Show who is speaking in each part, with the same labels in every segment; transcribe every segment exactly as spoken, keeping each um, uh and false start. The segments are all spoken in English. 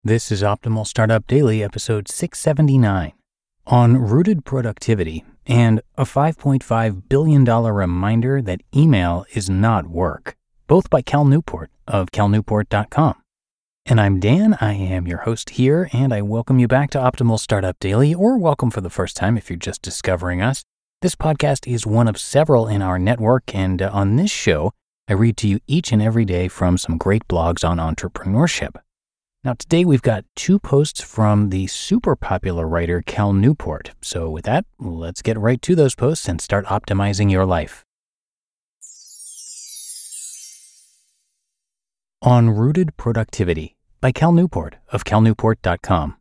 Speaker 1: This is Optimal Startup Daily, episode six seventy-nine, on rooted productivity and a five point five billion dollars reminder that email is not work, both by Cal Newport of cal newport dot com. And I'm Dan, I am your host here, and I welcome you back to Optimal Startup Daily, or welcome for the first time if you're just discovering us. This podcast is one of several in our network, and uh, on this show, I read to you each and every day from some great blogs on entrepreneurship. Now, today we've got two posts from the super popular writer Cal Newport. So with that, let's get right to those posts and start optimizing your life. On Rooted Productivity by Cal Newport of cal newport dot com.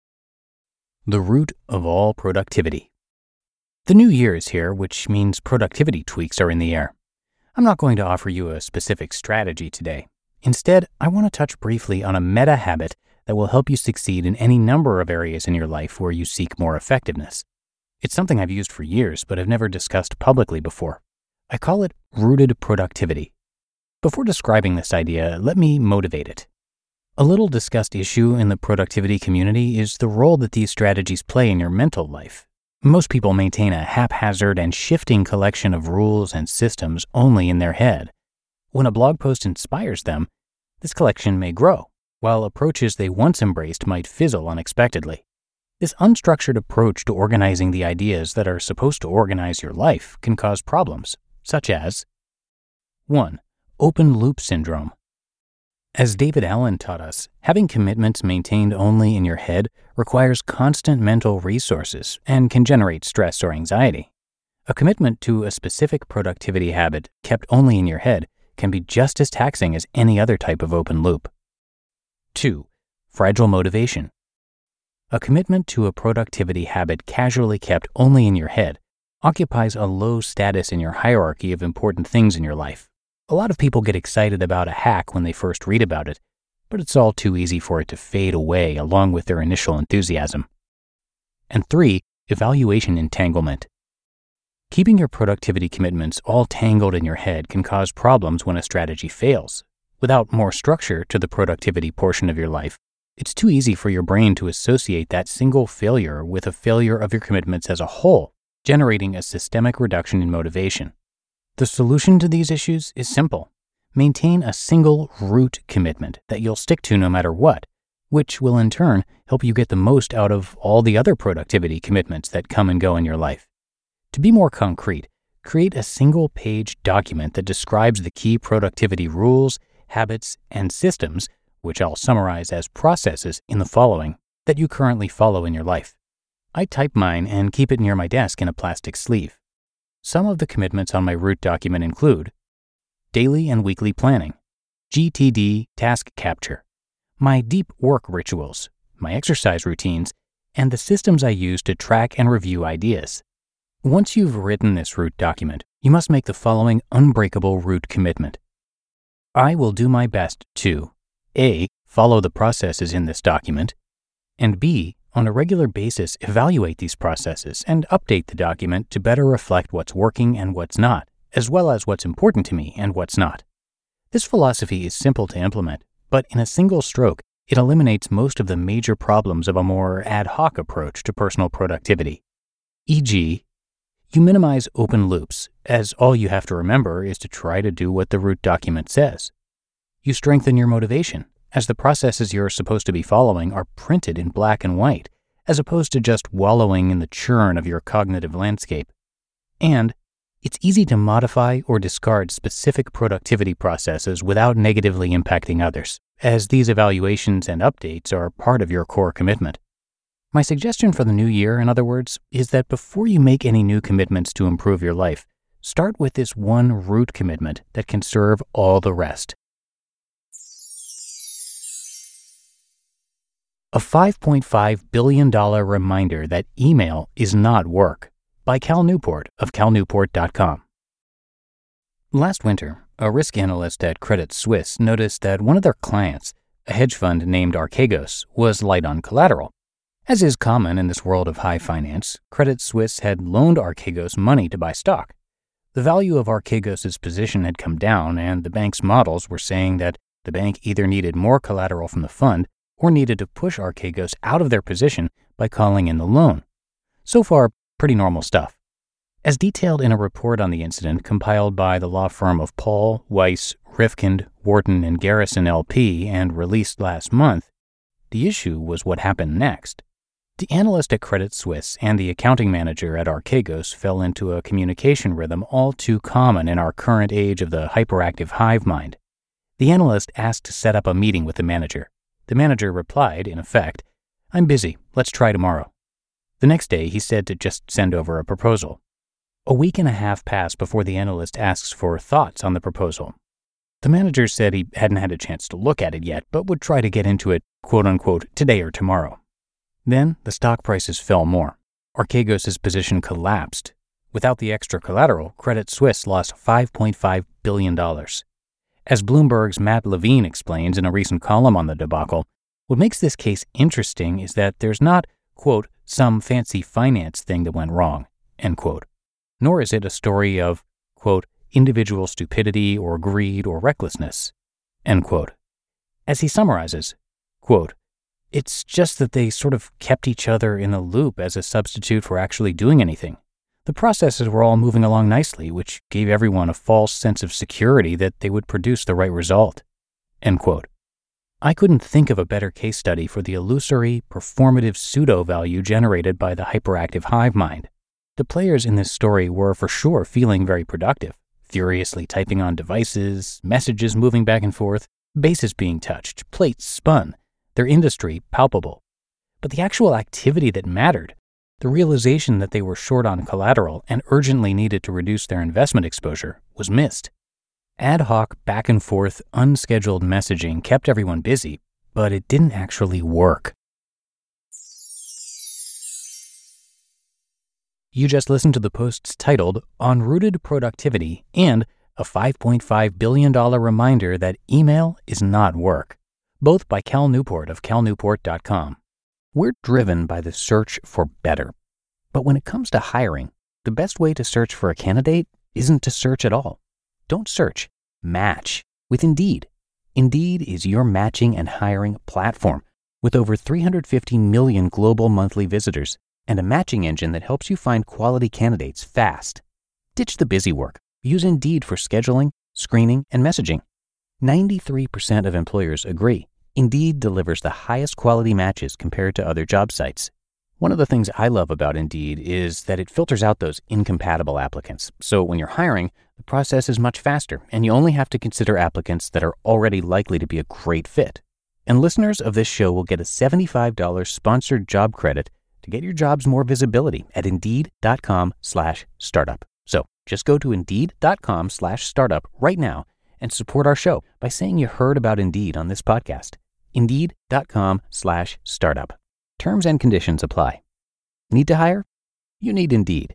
Speaker 1: The root of all productivity. The new year is here, which means productivity tweaks are in the air. I'm not going to offer you a specific strategy today. Instead, I want to touch briefly on a meta habit that will help you succeed in any number of areas in your life where you seek more effectiveness. It's something I've used for years, but have never discussed publicly before. I call it rooted productivity. Before describing this idea, let me motivate it. A little discussed issue in the productivity community is the role that these strategies play in your mental life. Most people maintain a haphazard and shifting collection of rules and systems only in their head. When a blog post inspires them, this collection may grow, while approaches they once embraced might fizzle unexpectedly. This unstructured approach to organizing the ideas that are supposed to organize your life can cause problems, such as one. Open loop syndrome. As David Allen taught us, having commitments maintained only in your head requires constant mental resources and can generate stress or anxiety. A commitment to a specific productivity habit kept only in your head can be just as taxing as any other type of open loop. Two. Fragile motivation. A commitment to a productivity habit casually kept only in your head occupies a low status in your hierarchy of important things in your life. A lot of people get excited about a hack when they first read about it, but it's all too easy for it to fade away along with their initial enthusiasm. And three. Evaluation entanglement. Keeping your productivity commitments all tangled in your head can cause problems when a strategy fails. Without more structure to the productivity portion of your life, it's too easy for your brain to associate that single failure with a failure of your commitments as a whole, generating a systemic reduction in motivation. The solution to these issues is simple. Maintain a single root commitment that you'll stick to no matter what, which will in turn help you get the most out of all the other productivity commitments that come and go in your life. To be more concrete, create a single-page document that describes the key productivity rules, habits, and systems, which I'll summarize as processes in the following, that you currently follow in your life. I type mine and keep it near my desk in a plastic sleeve. Some of the commitments on my root document include daily and weekly planning, G T D task capture, my deep work rituals, my exercise routines, and the systems I use to track and review ideas. Once you've written this root document, you must make the following unbreakable root commitment. I will do my best to A. Follow the processes in this document, and B. On a regular basis, evaluate these processes and update the document to better reflect what's working and what's not, as well as what's important to me and what's not. This philosophy is simple to implement, but in a single stroke, it eliminates most of the major problems of a more ad hoc approach to personal productivity. for example, you minimize open loops, as all you have to remember is to try to do what the root document says. You strengthen your motivation, as the processes you're supposed to be following are printed in black and white, as opposed to just wallowing in the churn of your cognitive landscape. And it's easy to modify or discard specific productivity processes without negatively impacting others, as these evaluations and updates are part of your core commitment. My suggestion for the new year, in other words, is that before you make any new commitments to improve your life, start with this one root commitment that can serve all the rest. A five point five billion dollars reminder that email is not work by Cal Newport of cal newport dot com. Last winter, a risk analyst at Credit Suisse noticed that one of their clients, a hedge fund named Archegos, was light on collateral. As is common in this world of high finance, Credit Suisse had loaned Archegos money to buy stock. The value of Archegos' position had come down, and the bank's models were saying that the bank either needed more collateral from the fund or needed to push Archegos out of their position by calling in the loan. So far, pretty normal stuff. As detailed in a report on the incident compiled by the law firm of Paul, Weiss, Rifkind, Wharton, and Garrison L P and released last month, the issue was what happened next. The analyst at Credit Suisse and the accounting manager at Archegos fell into a communication rhythm all too common in our current age of the hyperactive hive mind. The analyst asked to set up a meeting with the manager. The manager replied, in effect, "I'm busy, let's try tomorrow." The next day, he said to just send over a proposal. A week and a half passed before the analyst asks for thoughts on the proposal. The manager said he hadn't had a chance to look at it yet, but would try to get into it, quote-unquote, today or tomorrow. Then, the stock prices fell more. Archegos' position collapsed. Without the extra collateral, Credit Suisse lost five point five billion dollars. As Bloomberg's Matt Levine explains in a recent column on the debacle, what makes this case interesting is that there's not, quote, some fancy finance thing that went wrong, end quote. Nor is it a story of, quote, individual stupidity or greed or recklessness, end quote. As he summarizes, quote, it's just that they sort of kept each other in the loop as a substitute for actually doing anything. The processes were all moving along nicely, which gave everyone a false sense of security that they would produce the right result, end quote. I couldn't think of a better case study for the illusory, performative pseudo-value generated by the hyperactive hive mind. The players in this story were for sure feeling very productive, furiously typing on devices, messages moving back and forth, bases being touched, plates spun, their industry palpable. But the actual activity that mattered, the realization that they were short on collateral and urgently needed to reduce their investment exposure, was missed. Ad hoc, back and forth, unscheduled messaging kept everyone busy, but it didn't actually work. You just listened to the posts titled On Rooted Productivity and a five point five billion dollars reminder that email is not work, both by Cal Newport of cal newport dot com. We're driven by the search for better. But when it comes to hiring, the best way to search for a candidate isn't to search at all. Don't search, match with Indeed. Indeed is your matching and hiring platform with over three hundred fifty million global monthly visitors and a matching engine that helps you find quality candidates fast. Ditch the busy work. Use Indeed for scheduling, screening, and messaging. ninety-three percent of employers agree Indeed delivers the highest quality matches compared to other job sites. One of the things I love about Indeed is that it filters out those incompatible applicants. So when you're hiring, the process is much faster, and you only have to consider applicants that are already likely to be a great fit. And listeners of this show will get a seventy-five dollars sponsored job credit to get your jobs more visibility at Indeed.com slash startup. So just go to Indeed.com slash startup right now and support our show by saying you heard about Indeed on this podcast. Indeed.com slash startup. Terms and conditions apply. Need to hire? You need Indeed.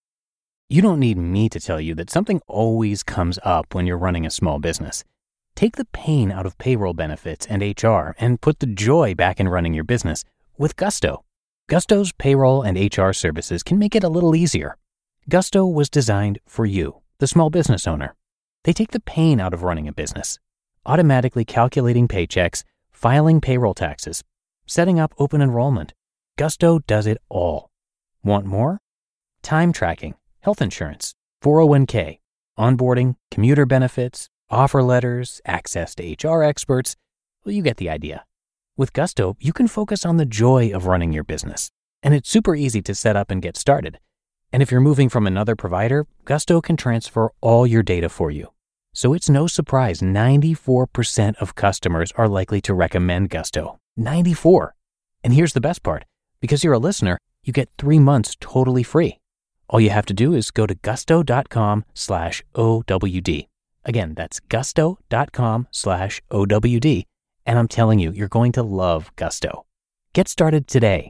Speaker 1: You don't need me to tell you that something always comes up when you're running a small business. Take the pain out of payroll benefits and H R and put the joy back in running your business with Gusto. Gusto's payroll and H R services can make it a little easier. Gusto was designed for you, the small business owner. They take the pain out of running a business, automatically calculating paychecks, filing payroll taxes, setting up open enrollment. Gusto does it all. Want more? Time tracking, health insurance, four oh one k, onboarding, commuter benefits, offer letters, access to H R experts. Well, you get the idea. With Gusto, you can focus on the joy of running your business, and it's super easy to set up and get started. And if you're moving from another provider, Gusto can transfer all your data for you. So it's no surprise ninety-four percent of customers are likely to recommend Gusto. ninety-four. And here's the best part. Because you're a listener, you get three months totally free. All you have to do is go to gusto.com slash OWD. Again, that's gusto.com slash OWD. And I'm telling you, you're going to love Gusto. Get started today.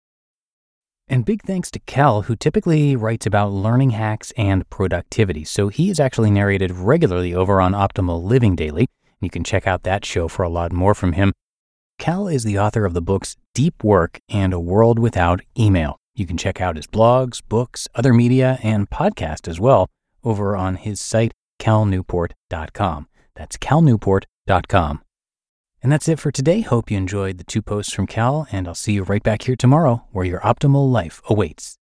Speaker 1: And big thanks to Cal, who typically writes about learning hacks and productivity. So he is actually narrated regularly over on Optimal Living Daily. You can check out that show for a lot more from him. Cal is the author of the books Deep Work and A World Without Email. You can check out his blogs, books, other media, and podcast as well over on his site, cal newport dot com. That's cal newport dot com. And that's it for today. Hope you enjoyed the two posts from Cal, and I'll see you right back here tomorrow where your optimal life awaits.